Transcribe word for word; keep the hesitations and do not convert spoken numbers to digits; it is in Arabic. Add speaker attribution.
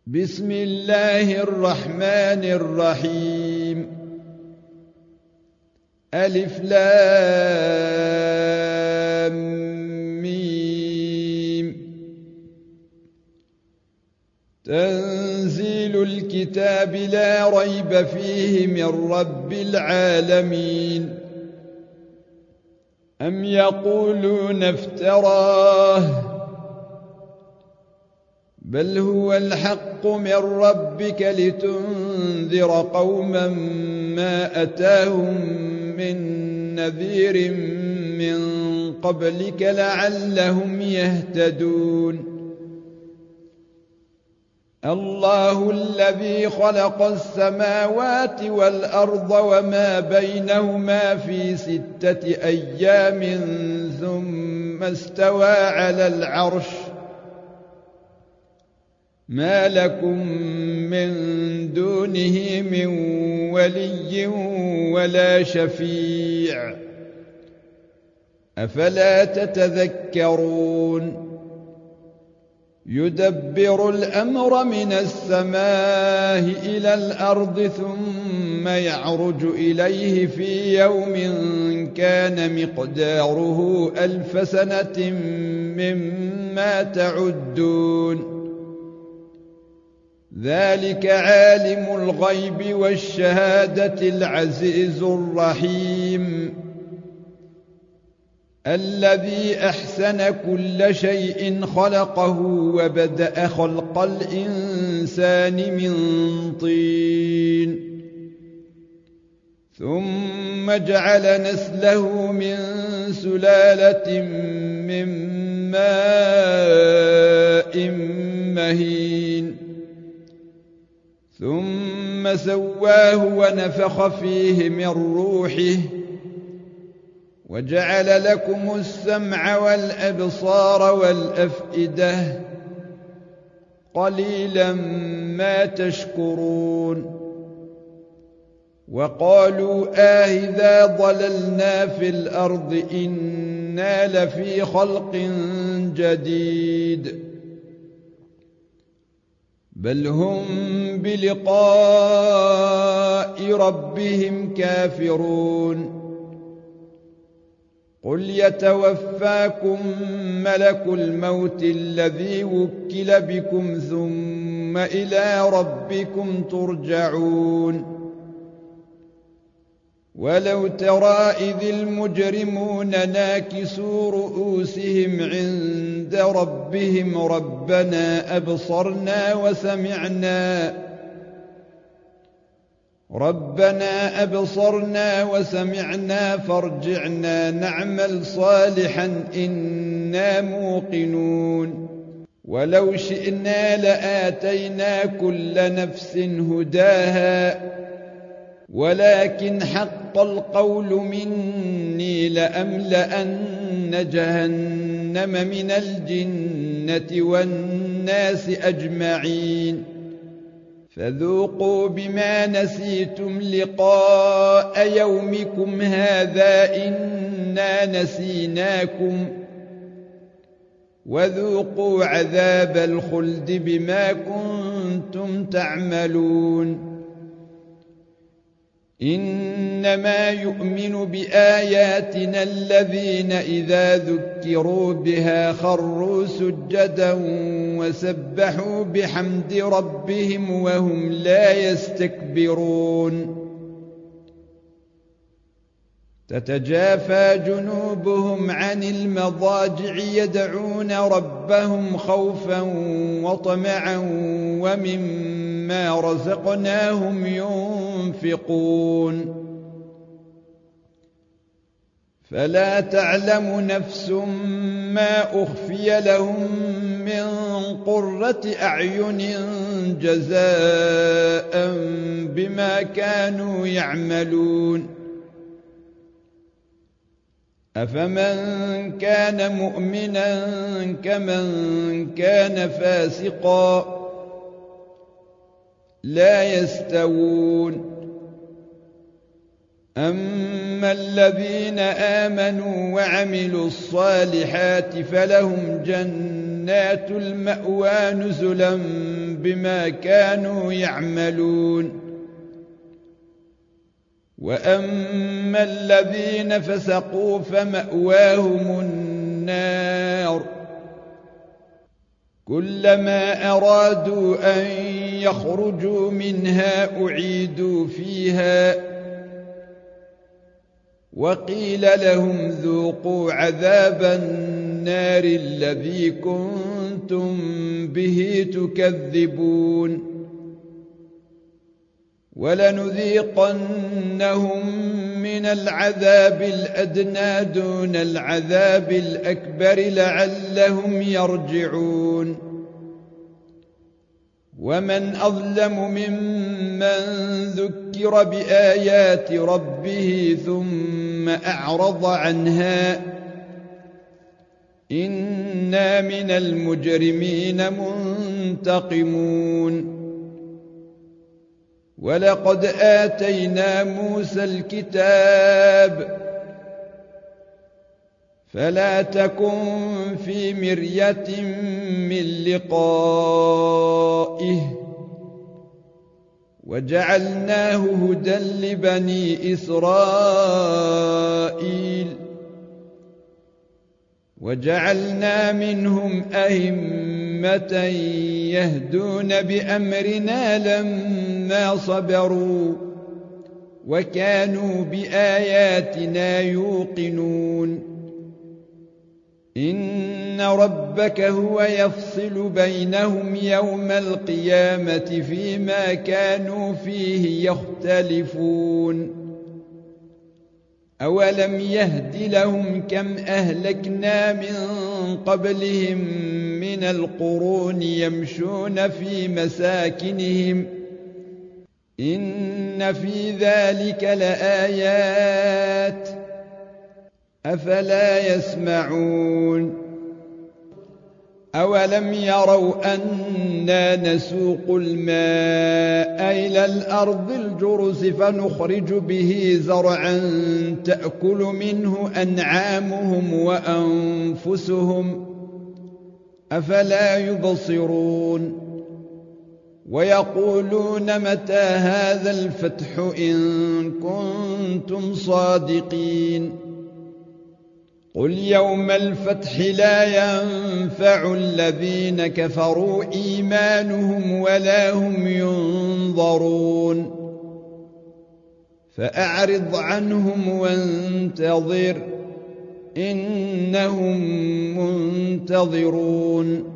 Speaker 1: بسم الله الرحمن الرحيم. ألف لام ميم. تنزيل الكتاب لا ريب فيه من رب العالمين. أم يقولون افتراه بل هو الحق من ربك لتنذر قوما ما أتاهم من نذير من قبلك لعلهم يهتدون. الله الذي خلق السماوات والأرض وما بينهما في ستة أيام ثم استوى على العرش. ما لكم من دونه من ولي ولا شفيع أفلا تتذكرون. يدبر الأمر من السماء إلى الأرض ثم يعرج إليه في يوم كان مقداره ألف سنة مما تعدون. ذلك عالم الغيب والشهادة العزيز الرحيم الذي أحسن كل شيء خلقه وبدأ خلق الإنسان من طين ثم جعل نسله من سلالة من ماء مهين ثم سواه ونفخ فيه من روحه وجعل لكم السمع والأبصار والأفئدة قليلا ما تشكرون. وقالوا آئذا ضللنا في الأرض إنا لفي خلق جديد بل هم بلقاء ربهم كافرون. قل يتوفاكم ملك الموت الذي وكل بكم ثم إلى ربكم ترجعون. ولو ترى إذ المجرمون ناكسوا رؤوسهم عند ربهم ربنا أبصرنا وسمعنا ربنا أبصرنا وسمعنا فارجعنا نعمل صالحا إنا موقنون. ولو شئنا لآتينا كل نفس هداها ولكن حق القول مني لأملأن جهنم من الجنة والناس أجمعين. فذوقوا بما نسيتم لقاء يومكم هذا إنا نسيناكم وذوقوا عذاب الخلد بما كنتم تعملون. إنما يؤمن بآياتنا الذين إذا ذكروا بها خروا سجدا وسبحوا بحمد ربهم وهم لا يستكبرون. تتجافى جنوبهم عن المضاجع يدعون ربهم خوفا وطمعا ومما رزقناهم ينفقون. فلا تعلم نفس ما أخفي لهم من قرة أعين جزاء بما كانوا يعملون. أفمن كان مؤمنا كمن كان فاسقا لا يستوون. أما الذين آمنوا وعملوا الصالحات فلهم جنات جنات المأوى نزلا بما كانوا يعملون وأما الذين فسقوا فمأواهم النار كلما أرادوا أن يخرجوا منها أعيدوا فيها وقيل لهم ذوقوا عذاب النار الذي كنتم به تكذبون ولنذيقنهم من العذاب الأدنى دون العذاب الأكبر لعلهم يرجعون ومن أظلم ممن ذكر بآيات ربه ثم أعرض عنها إنا من المجرمين منتقمون ولقد آتينا موسى الكتاب فلا تكن في مرية من لقائه وجعلناه هدى لبني إسرائيل وجعلنا منهم أئمة يهدون بأمرنا لما صبروا وكانوا بآياتنا يوقنون إن ربك هو يفصل بينهم يوم القيامة فيما كانوا فيه يختلفون أولم يهد لهم كم أهلكنا من قبلهم من القرون يمشون في مساكنهم إن في ذلك لآيات أفلا يسمعون أولم يروا أنا نسوق الماء إلى الأرض الجرز فنخرج به زرعا تأكل منه أنعامهم وأنفسهم أفلا يبصرون ويقولون متى هذا الفتح إن كنتم صادقين قل يوم الفتح لا ينفع الذين كفروا إيمانهم ولا هم ينظرون فأعرض عنهم وانتظر إنهم منتظرون